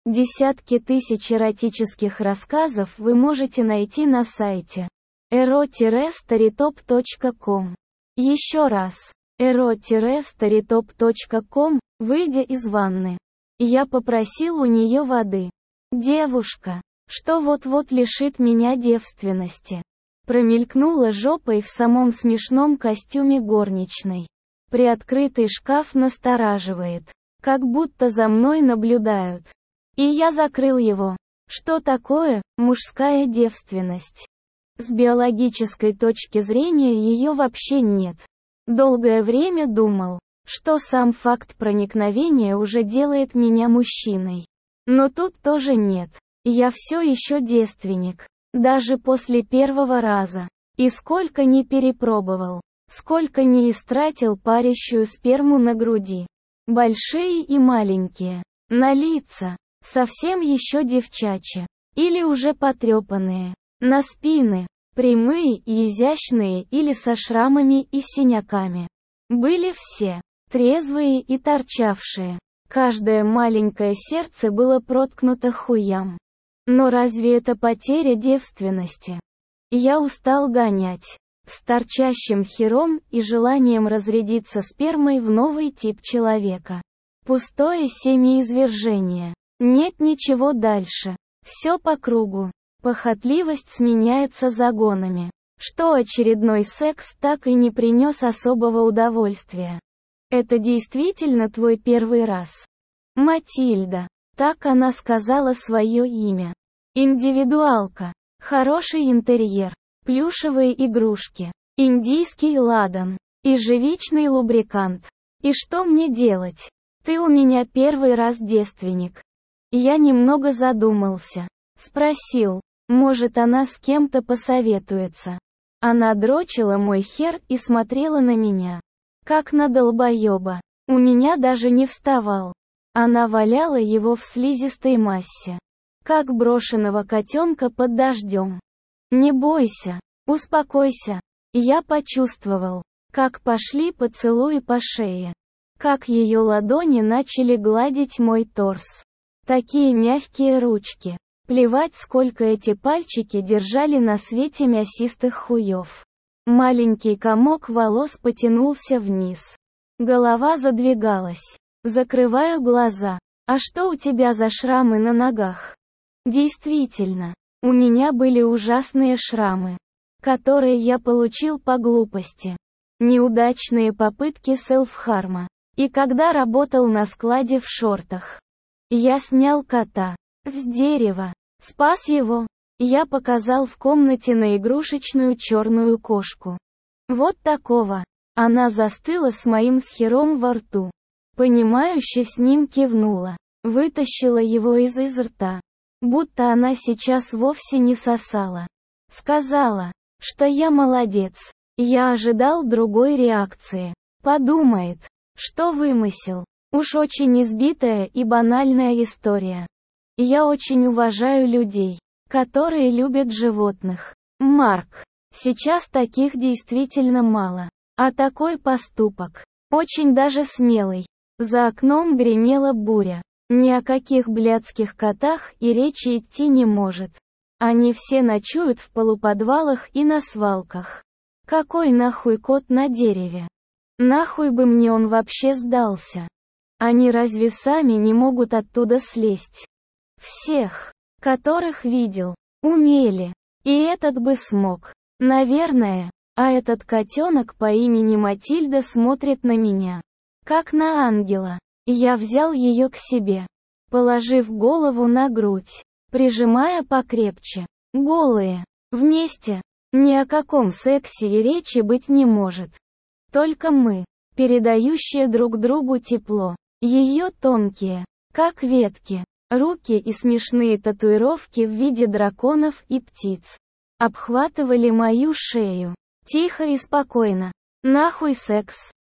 Десятки тысяч эротических рассказов вы можете найти на сайте ero-storytop.com. Еще раз. ero-storytop.com. Выйдя из ванны, я попросил у нее воды. Девушка, что вот-вот лишит меня девственности. Промелькнула жопой в самом смешном костюме горничной. Приоткрытый шкаф настораживает. Как будто за мной наблюдают. И я закрыл его. Что такое мужская девственность? С биологической точки зрения ее вообще нет. Долгое время думал, что сам факт проникновения уже делает меня мужчиной. Но тут тоже нет. Я все еще девственник. Даже после первого раза. И сколько ни перепробовал, сколько ни истратил парящую сперму на груди. Большие и маленькие. На лица. Совсем еще девчачьи. Или уже потрепанные. На спины. Прямые и изящные или со шрамами и синяками. Были все. Трезвые и торчавшие. Каждое маленькое сердце было проткнуто хуям. Но разве это потеря девственности? Я устал гонять. С торчащим хером и желанием разрядиться спермой в новый тип человека. Пустое семяизвержение. Нет ничего дальше. Все по кругу. Похотливость сменяется загонами. Что очередной секс так и не принес особого удовольствия. Это действительно твой первый раз? Матильда. Так она сказала свое имя. Индивидуалка. Хороший интерьер. Плюшевые игрушки. Индийский ладан. Ежевичный лубрикант. И что мне делать? Ты у меня первый раз девственник. Я немного задумался. Спросил, может она с кем-то посоветуется. Она дрочила мой хер и смотрела на меня. Как на долбоеба. У меня даже не вставал. Она валяла его в слизистой массе. Как брошенного котенка под дождем. Не бойся. Успокойся. Я почувствовал, как пошли поцелуи по шее. Как ее ладони начали гладить мой торс. Такие мягкие ручки. Плевать, сколько эти пальчики держали на свете мясистых хуев. Маленький комок волос потянулся вниз. Голова задвигалась. Закрываю глаза. А что у тебя за шрамы на ногах? Действительно, у меня были ужасные шрамы, которые я получил по глупости. Неудачные попытки селф-харма. И когда работал на складе в шортах. Я снял кота с дерева, спас его. Я показал в комнате на игрушечную черную кошку. Вот такого. Она застыла с моим схером во рту. Понимающе с ним кивнула. Вытащила его из рта. Будто она сейчас вовсе не сосала. Сказала, что я молодец. Я ожидал другой реакции. Подумает, что вымысел. Уж очень избитая и банальная история. Я очень уважаю людей, которые любят животных. Марк. Сейчас таких действительно мало. А такой поступок. Очень даже смелый. За окном гремела буря. Ни о каких блядских котах и речи идти не может. Они все ночуют в полуподвалах и на свалках. Какой нахуй кот на дереве? Нахуй бы мне он вообще сдался? Они разве сами не могут оттуда слезть? Всех, которых видел, умели. И этот бы смог. Наверное. А этот котенок по имени Матильда смотрит на меня. Как на ангела. Я взял ее к себе. Положив голову на грудь. Прижимая покрепче. Голые. Вместе. Ни о каком сексе и речи быть не может. Только мы, передающие друг другу тепло. Ее тонкие, как ветки, руки и смешные татуировки в виде драконов и птиц. Обхватывали мою шею. Тихо и спокойно. Нахуй секс.